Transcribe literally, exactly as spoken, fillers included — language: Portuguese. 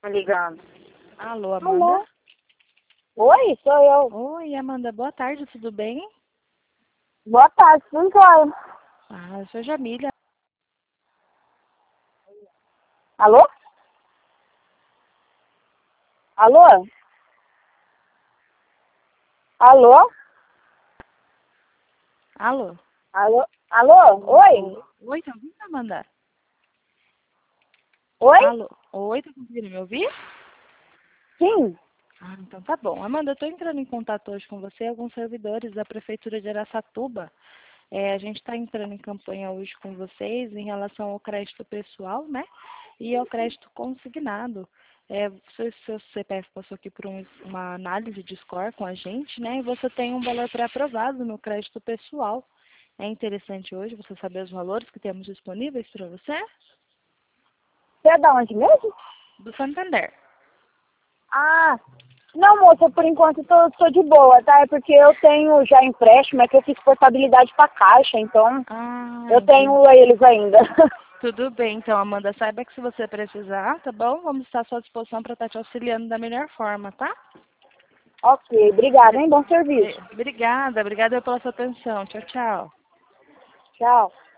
Tá ligando. Alô, Amanda? Alô? Oi, sou eu. Oi, Amanda, boa tarde, tudo bem? Boa tarde, tudo jóia. Ah, eu sou Jamília. Alô? Alô? Alô? Alô? Alô? Alô? Oi? Oi, tá ouvindo, Amanda? Oi? Alô? Oi, tá conseguindo me ouvir? Sim. Ah, então tá bom. Amanda, eu tô entrando em contato hoje com você, alguns servidores da Prefeitura de Araçatuba. É, a gente está entrando em campanha hoje com vocês em relação ao crédito pessoal, né? E ao crédito consignado. É, seu, seu C P F passou aqui por um- uma análise de score com a gente, né? E você tem um valor pré-aprovado no crédito pessoal. É interessante hoje você saber os valores que temos disponíveis para você? Você é da onde mesmo? Do Santander. Ah, não, moça, por enquanto tô, tô de boa, tá? É porque eu tenho já empréstimo, é que eu fiz portabilidade pra caixa, então Ah, eu entendi. tenho eles ainda. Tudo bem, então, Amanda, saiba que se você precisar, tá bom? Vamos estar à sua disposição para estar te auxiliando da melhor forma, tá? Ok, obrigada, Bri- hein? Bom bri- serviço. Obrigada, obrigada pela sua atenção. Tchau, tchau. Tchau.